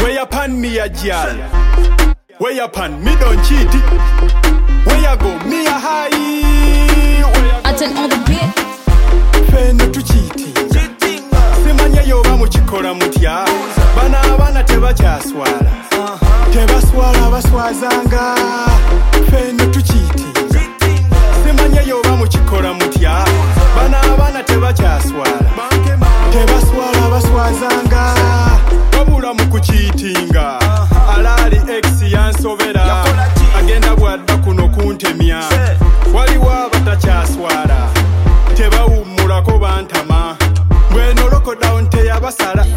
Where you pan me a girl? Where you pan me don't cheat? Where you go me a high? I turn on the beat. Feno tu cheating. Simanya yo bamuchikora mutya. Bana tebachaswala. Tebaswala baswazanga. Feno tu cheating. Simanya yo bamuchikora mutya. Bana tebachaswala. Tebaswala baswazanga. Wabula mukuchitinga. Alali ex yansobera. Agenda bwadda kuno kuntemya. Waliwo abatachaswala. Tebawumulako bantama. Bweno loko down teyabasala.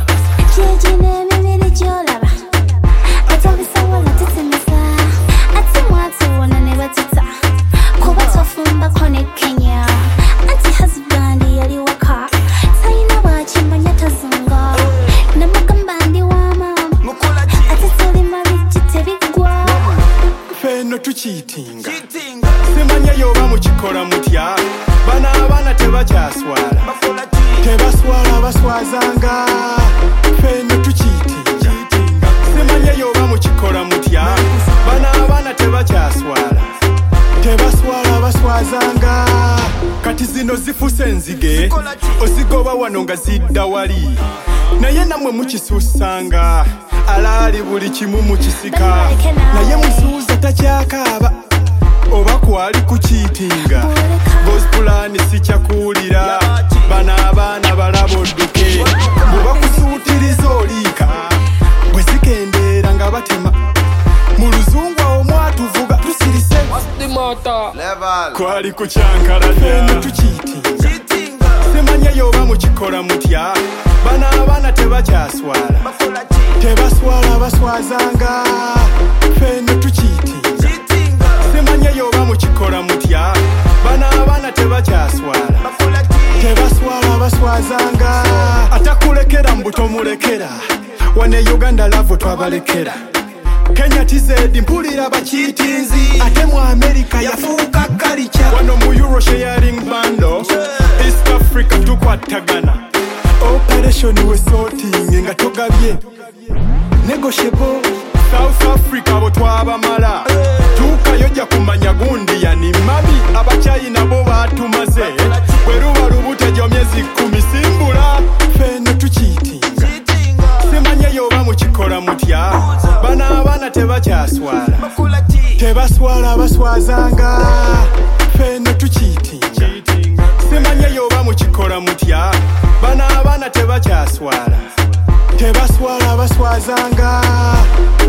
Tuchitinga simanya yo bamuchikora mutya bana tebachaswala tebaswala baswazanga feno tuchitinga simanya yo bamuchikora mutya bana tebachaswala tebaswala baswazanga kati zino zifuse nzige ozigoba wano nga zidda wali naye namwe mukisusanga alali buli kimu mukisika naye musuuza takyakaaba oba kwali kuchitinga gospulani sikyakuwulira bana abaana balaba odduke bweba kusuutiriza oliika bwe zikendeera nga batema mu luzungu awo mwatuvuga tusirise kwali kukyankalanya tuchitinga simanya yoba mukikola mutya bana abaana tebakyaswala tebaswala baswazanga feno tuchitinga simanya yoba mukikola mutya bana tebakyaswala tebaswala baswazanga atakulekera mbuto mulekera wane Uganda lavo twabalekera Kenya TZ mpulira bachitinzi ate mu America yafuuka kalicha wano mu Euro sharing bando East Africa tukwatagana operation we sorting nga togabye negotiable South Africa abo twabamala tukayojja kumanya gundi yani mami abachayina bo batumaze bweruba lubute gyo myezi 10 simbula feno tuchitinga simanya yoba mukikola mutya bana tebakyaswala tebaswala baswazanga feno tuchitinga simanya yoba mukikola mutya bana tebakyaswala tebaswala baswazanga